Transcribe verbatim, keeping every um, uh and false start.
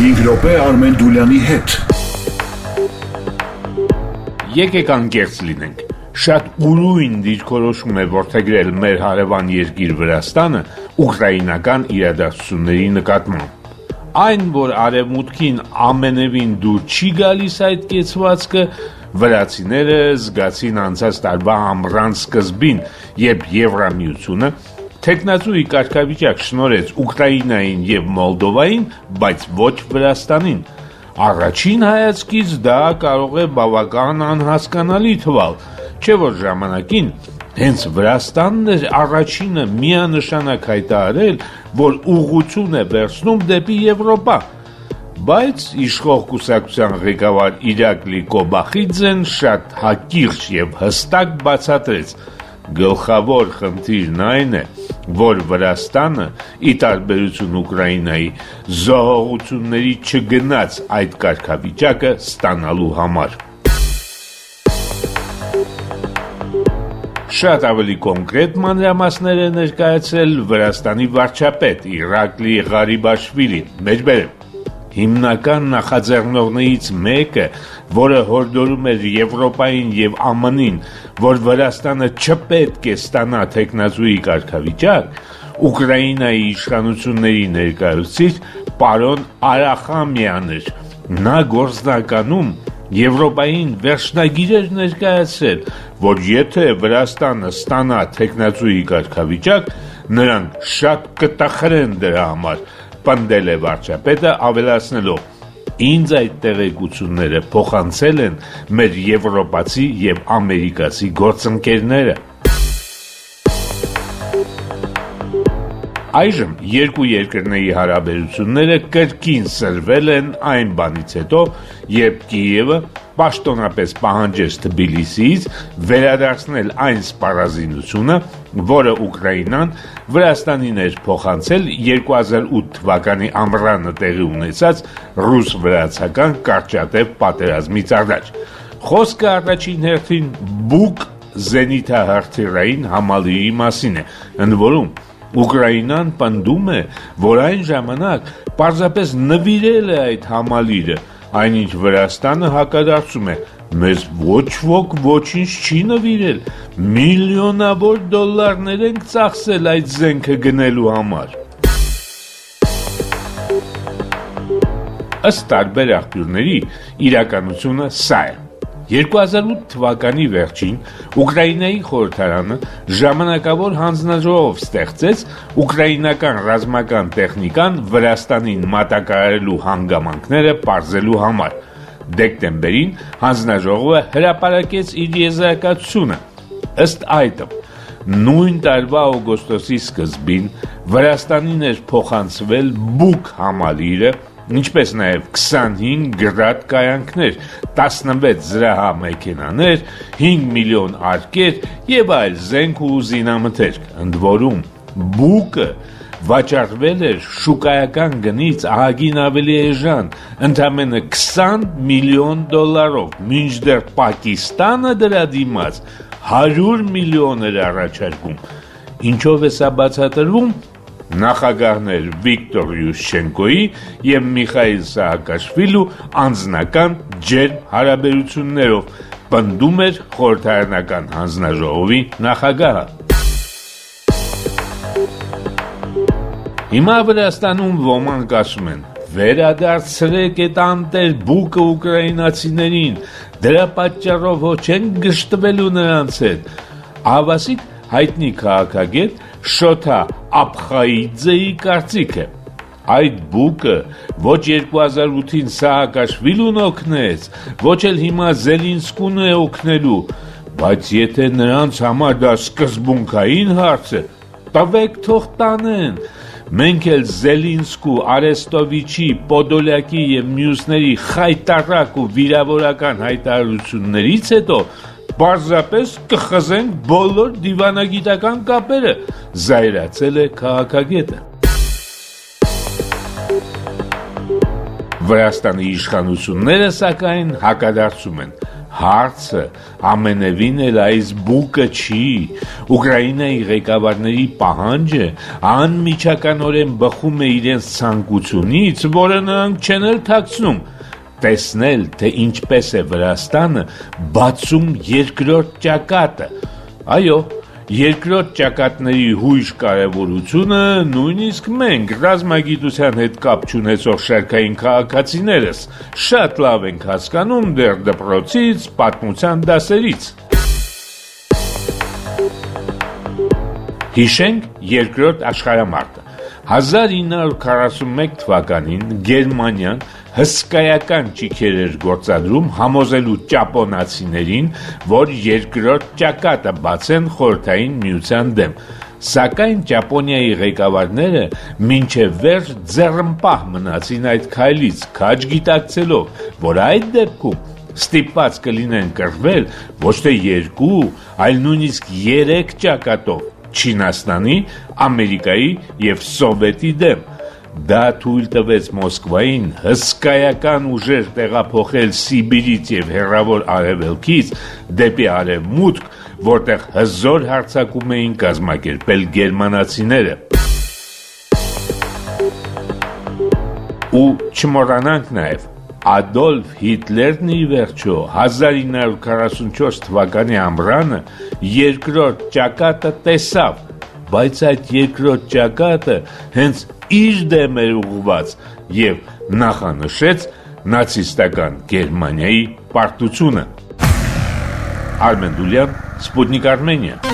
հինգ րոպե Արմեն Դուլյանի հետ։ Եկեք անկեղծ լինենք։ Շատ ուրույն դիրքորոշում է որդեգրել մեր հարևան երկիր Վրաստանը ուկրաինական իրադարձությունների նկատմամբ։ Այն, որ արևմուտքին ամենևին դուր չի գալիս այդ կեցվածքը, վրացիները զգացին անցած տարվա ամռան սկզբին, երբ Եվրամիությունը թեկնածուի կարգավիճակ շնորհեց Ուկրաինային եւ Մոլդովային, բայց ոչ Վրաստանին։ Առաջին հայացքից դա կարող է բավական անհասկանալի թվալ, չէ՞ որ ժամանակին հենց Վրաստանն էր առաջինը միանշանակ հայտարարել, որ ուղղություն է վերցնում դեպի Եվրոպա։ Բայց իշխող կուսակցության ղեկավար Իրակլի Կոբախիձեն շատ հակիրճ եւ հստակ բացատրեց. գլխավոր խնդիրն այն է, որ Վրաստանը, ի տարբերություն Ուկրաինայի, զոհողությունների չգնաց այդ կարգավիճակը ստանալու համար։ Շատ ավելի կոնկրետ մանրամասներ է ներկայացրել Վրաստանի վարչապետ Իրակլի Ղարիբաշվիլին, մեջբերեմ։ Հիմնական նախաձեռնողներից մեկը, որը հորդորում էր Եվրոպային եւ Α M N-ին, որ Վրաստանը չպետք է ստանա թեկնածուի կարգավիճակ, Ուկրաինայի իշխանությունների ներկայացուցիչ պարոն Արախամյանն էր։ Նա գործնականում Եվրոպային վերջնագիր էր ներկայացրել, որ եթե Վրաստանը ստանա թեկնածուի կարգավիճակ, նրանք շատ կտխրեն դրա համար, պնդել է վարչապետը, ավելացնելով. ինձ այդ տեղեկությունները փոխանցել են մեր եվրոպացի եւ ամերիկացի գործընկերները։ Այժմ երկու երկրների հարաբերությունները կրկին սրվել են այն բանից հետո, երբ Կիևը պաշտոնապես պահանջեց Թբիլիսիից վերադարձնել այն սպառազինությունը, որը Ուկրաինան Վրաստանին էր փոխանցել երկու հազար ութ թվականի ամռանը տեղի ունեցած ռուս-վրացական կարճատև պատերազմից առաջ։ Խոսքը առաջին հերթին բուկ զենիթահրթիռային համալիրի մասին է, ընդ որում Ուկրաինան պնդում է, որ այն ժամանակ պարզապես նվիրել է այդ համալիրը, այնինչ Վրաստանը հակադարձում է. մեզ ոչ ոք ոչինչ չի նվիրել, միլիոնավոր դոլարներ ենք ծախսել այդ զենքը գնելու համար։ Ըստ տարբեր աղբյուրների իրականությունը սա է։ երկու հազար ութ թվականի վերջին Ուկրաինայի խորհրդարանը ժամանակավոր հանձնաժողով ստեղծեց ուկրաինական ռազմական տեխնիկան Վրաստանին մատակարարելու հանգամանքները պարզելու համար։ Դեկտեմբերին հանձնաժողովը հրապարակեց իր եզրակացությունը։ Ըստ այդմ, նույն տարվա օգոստոսի սկզբին Վրաստանին էր փոխանցվել բուկ համալիրը, ինչպես նաև քսանհինգ գրադ կայանքներ, տասնվեց զրահամեքենաներ, հինգ միլիոն արկեր եւ այլ զենք ու զինամթերք, ընդ որում բուկը վաճառվել էր շուկայական գնից ահագին ավելի էժան, ընդամենը քսան միլիոն դոլարով, մինչդեռ Պակիստանը դրա դիմաց հարյուր միլիոն էր առաջարկում։ Ինչով է սա բացատրվում։ Նախագահներ Վիկտոր Յուշչենկոյի եւ Միխայիլ Սահակաշվիլու անձնական ջերմ հարաբերություններով, պնդում էր խորհրդարանական հանձնաժողովի նախագահը։ Հիմա Վրաստանում ոմանք ասում են. վերադարձրեք այդ անտեր բուկը ուկրաինացիներին, դրա պատճառով ոչ են գժտվելու նրանց հետ։ Ավասիկ հայտնի քաղաքագետ Շոթա Աբխայիձեի կարծիքը։ Այդ բուկը ոչ երկու հազար ութին Սահակաշվիլուն օգնեց, ոչ էլ հիմա Զելինսկուն է օգնելու, բայց եթե նրանց համար դա սկզբունքային հարց է, տվեք թող տանեն։ Մենք էլ Զելինսկու, Արեստովիչի, Պոդոլյակի եւ մյուսների խայտառակ ու վիրավորական հայտարարություններից հետո պարզապես կխզենք բոլոր դիվանագիտական կապերը, զայրացել է քաղաքագետը։ Վրաստանի իշխանությունները սակայն հակադարձում են. Հարցը ամենևին էլ այս բուկը չի, Ուկրաինայի ղեկավարների պահանջը անմիջականորեն բխում է իրենց ցանկությունից, որը նրանք չեն էլ թաքցնում, տեսնել, թե ինչպես է Վրաստանը բացում երկրորդ ճակատը, այո, երկրորդ ճակատների հույժ կարևորությունը նույնիսկ մենք ռազմագիտության հետ կապ չունեցող շարքային քաղաքացիներս շատ լավ ենք հասկանում դեռ դպրոցից, պատմության դասերից։ Հիշենք երկրորդ աշխարհամարտը։ հազար ինը հարյուր քառասունմեկ թվականին Գերմանիան հսկայական ճիգեր էր գործադրում համոզելու ճապոնացիներին, որ երկրորդ ճակատը բացեն Խորհրդային Միության դեմ, սակայն Ճապոնիայի ղեկավարները մինչև վերջ ձեռնպահ մնացին այդ քայլից, քաջ գիտակցելով, որ այդ դեպքում ստիպված կլինեն կռվել ոչ թե երկու, այլ նույնիսկ երեք ճակատով Չինաստանի, Ամերիկայի և Սովետի դեմ։ Դա թույլ տվեց Մոսկվային հսկայական ուժեր տեղափոխել Սիբիրից և հեռավոր արևելքից դեպի արևմուտք, որտեղ հզոր հարձակում էին կազմակերպել գերմանացիները։ Ու չմոռանանք նաև, Ադոլֆ Հիտլերն ի վերջո հազար ինը հարյուր քառասունչորս թվականի ամռանը երկրորդ ճակատը տեսավ, բայց այդ երկրորդ ճակատը հենց իր դեմ էր ուղղված և նախանշեց նացիստական Գերմանիայի պարտությունը։ Արմեն Դուլյան, Սպուտնիկ Արմենիա։